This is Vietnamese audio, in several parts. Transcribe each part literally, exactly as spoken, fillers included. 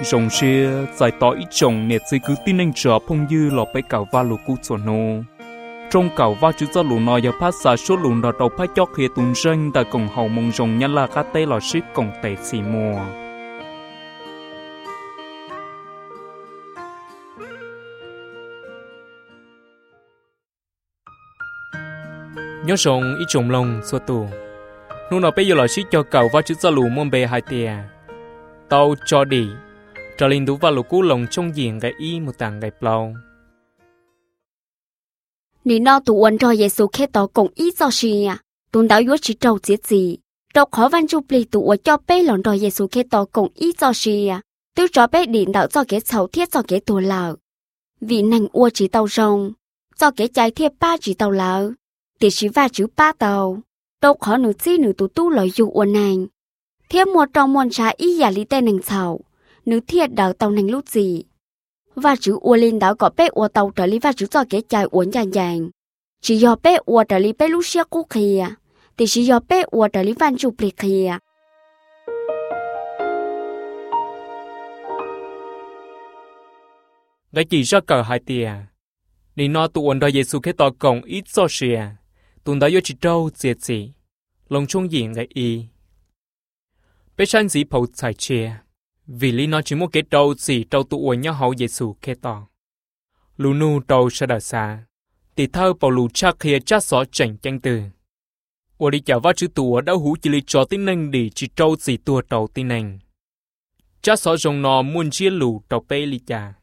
rồng xe giải tỏ ít chồng nét dưới cứ tin anh trở phong dư lọ bé cào va lù cú chuẩn nô trong cào va chữ cho lù nọ giờ phát xả số lù nọ đầu phát chót khi tuần ranh tại cổng hậu mông rồng nhân là cá tê lọ ship cổng tệ xì mùa nhớ rồng ít chồng lông xua tù nô nọ bây giờ lọ ship cho cào va chữ cho lù môn bề hai tia tàu cho đi cho linh đủ va lù cú lồng trong diện cái y một tảng cái plau 你那读文着耶稣开导共一做事呀，读到约是周节子，周考完就被读我叫被人着耶稣开导共一做事呀，都找被领导做给草贴做给ตัว老，vì năng ua chỉ tàu rồng, cho cái trái thiết ba chỉ tàu lão, thì chỉ va chữ ba tàu, đâu khó nửa chi nửa tu tu lợi dụng ua nàng, thiết một trong môn trái ý giả lý tên nàng草, nửa thiết đào tàu nàng lúc gì. Và chữ ua linh đảo có bé ua tàu trở lý và chữ cho cái trái uốn dàn dàn. Chỉ do bé ua trở lý bé lúc xưa cũ kia, thì chỉ do bé ua trở lý văn chụp lì kia. Cái chỉ ra cờ hai tia, đi nó tụ ổn đòi Giêsu cái tỏ cổng ít cho xìa, tụi đã vô chỉ trâu diệt gì, lòng trung diện cái y. Bé san dĩ phẫu chạy chia. Vì lý nó chỉ một cái trâu gì trâu tụ ổn nhau hậu Giêsu khe tỏ. Lù nu trâu sẽ đợi xa. Thì thơ bảo lù chắc kia chắc xó chảnh chanh từ. Ủa đi chào vào chữ tụ ở đau hú chỉ lý cho tin nâng đi chỉ trâu gì tùa trâu tin nâng. Chắc xó rồng nó muôn chia lù trâu bê lý chà.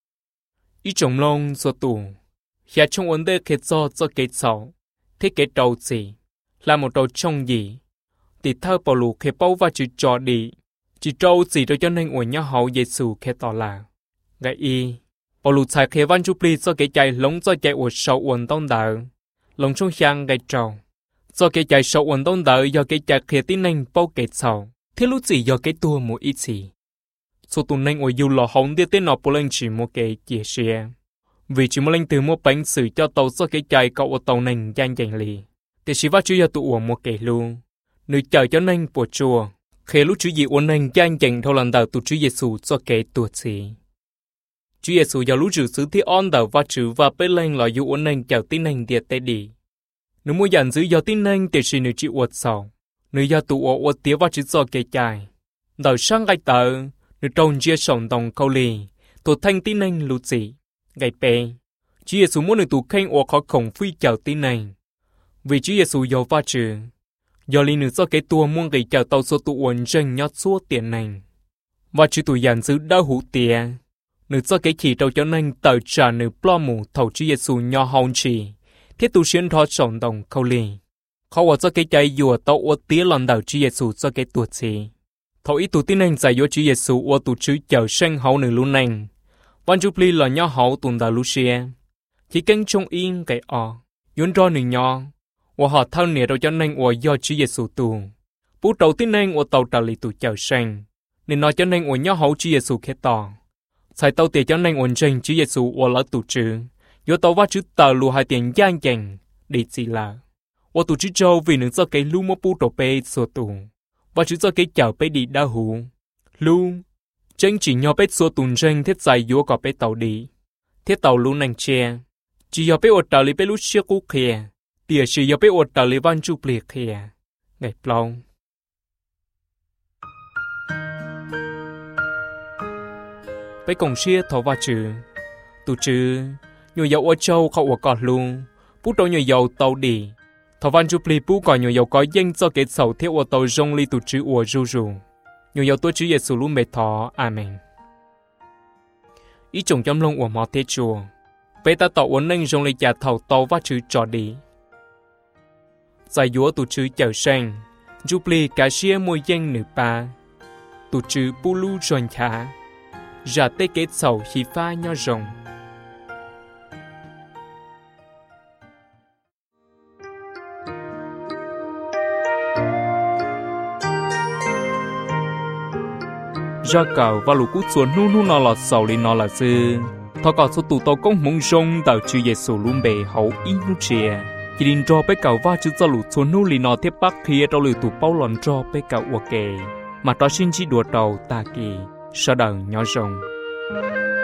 Ý trồng lông xô tù. Hãy trong ổn đề kết do cho kết xó. Thế cái trâu gì. Là một trâu trông gì. Thì thơ bảo lù khe bao vào chữ cho đi. Chỉ trâu gì đó cho nên ổn nhau hậu Giêsu khe tỏ là gãy y bảo lụt xài khe văn chụp li cho cái chạy lống cho chạy ổn sâu ổn tông đỡ lống trong khang gãy trâu cho cái chạy sâu ổn tông đỡ do cái chạy khe tin nên bao kết sầu thế lúc gì do cái tua một ít gì số tuần nên ổn dù lò hồng đi tên nó bố lên chỉ một cái chia sẻ vì chỉ một lên từ một bánh xử cho tàu cho cái chạy cậu ở tàu nên gian dành lì thì chỉ vắt chú cho tụ ổn một cái luôn nữ chờ cho nên bộ chùa khi lúc Chúa Giêsu ôn hành gian dành theo lần đầu tụ Chúa Giêsu cho kẻ tuột gì. Chúa Giêsu giờ lúc giữ xứ thì on đầu và chữ và bế lên là dù ôn hành chào tin hành địa tế đi. Nếu muốn dàn giữ giờ tin hành thì chỉ nữ chịu uất sau. Nữ giờ tụ ở uất tía và chữ cho kẻ chạy. Đầu sáng gai tờ, nữ trông chia sòng đồng câu lì, tụ thanh tin hành lụt gì. Gai bê, Chúa Giêsu muốn nữ tụ khen uất khó khổng phi chào tin hành. Vì Chúa Giêsu giờ và chữ. Do lý nữ do cái tua muôn gầy chào tàu số tụ ổn rình nhót xua tiền này. Và chú tụi dàn giữ đau hữu tìa. Nữ do cái chỉ trâu cho nên tờ trả nữ plo mù thầu Chúa Giêsu nhỏ hông trì. Thiết tụ xuyên thó trọng đồng khâu lì. Khó ở do cái chạy dùa tàu ổ tía lần đầu Chúa Giêsu do cái tuột gì. Thầu ý tụ tin anh giải dùa Chúa Giêsu ổ tụ chữ chào sinh hậu nữ luôn nành. Văn chụp ly là nhỏ hậu tụi đào lưu xìa. Chỉ kênh trong yên cái ọ. Yốn ro nữ nhỏ. Và họ thao nè đâu cho nên và do Chúa Giêsu tù. Bố đầu tiên nên và tàu trả lý tù chào sinh. Nên nói cho nên và nhớ hậu Chúa Giêsu khế tỏ. Sai tàu tiền cho nên ổn trình Chúa Giêsu và lỡ tù trừ. Do tàu vắt chữ tàu lù hai tiền gian dành. Để gì là. Và tù chữ châu vì nâng do cái lưu mô bố đầu bê xô tù. Và chữ do cái chào bê đi đa hữu. Lưu. Chân chỉ nhỏ bê xô tùn rênh thiết dài dũa có bê tàu đi. Thiết tàu lưu nành che. Chỉ nhỏ bê ổ trả lý bê lúc xưa cú khề. Tìa sử dụng bế ột trả lý văn chụp liệt kìa. Ngày plau. Bế cổng xưa thọ vào chữ. Tụ chữ. Nhiều dầu ở châu khẩu ở cọt luôn. Bú trâu nhiều dầu tàu đi. Thọ văn chụp liệt bú còn nhiều dầu có danh cho kết sầu theo ở tàu rong li tụ chữ ở ru ru. Nhiều dầu tôi chữ Giêsu luôn mê thọ. Amen. Ý chồng chăm lông ở mò thế chùa. Bế ta tàu ổn nâng rong li chả thầu tàu vào chữ trò đi. Giải dũa tụ chữ chào sinh. Giúp lì cả xia môi danh nữ ba. Tụ chữ bù lưu rồn khá. Giả tê kết sầu khi pha nhỏ rồng. Ra cầu và lũ cút xuống nu nu nó lọt sầu lên nó là dư. Thọ cọ số tụ tàu công mông rông tạo chữ Giêsu luôn bề hậu ý nụ chìa. Chỉ định cho bé cậu va chữ cho lũ xuống nu lì nó tiếp bắc kia trong lũ tụ bao lòn cho bé cậu ok. Mà đó xin chỉ đùa đầu ta kỳ. sau đầu nhỏ rồng